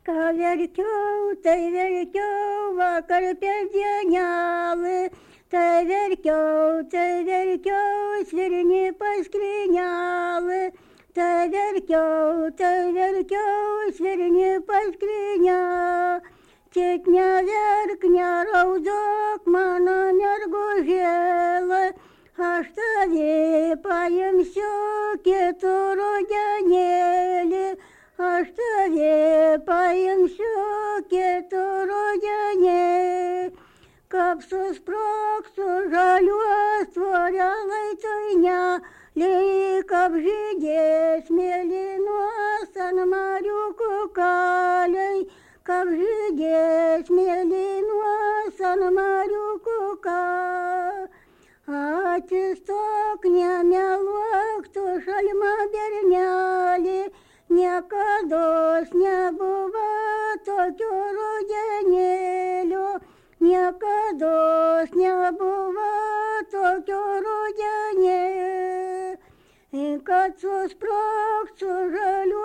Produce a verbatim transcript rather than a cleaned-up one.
Ką verkiau, tai verkiau vakar per dienelį, tai verkiau, tai verkiau svirni paskrynelį, tai verkiau, tai verkiau svirni paskrynę. Tik neverk, neraudok mano mergužėlė, aš tave paimsiu kitų rudenėlį. Aš tave paimsiu kitų rudenėlį, kaip susprogsiu žaliuos tvorelai tainelį, kaip žydės mėlynuos ant mariukų kaliai, kaip žydės mėlynuos ant mariukų kaliai. Atsistok, nemeluok, tu šalma bernelį, niekados nebuvo tokio rudenėlio, niekados nebuvo tokio rudenėlio, kad susprogsiu žaliu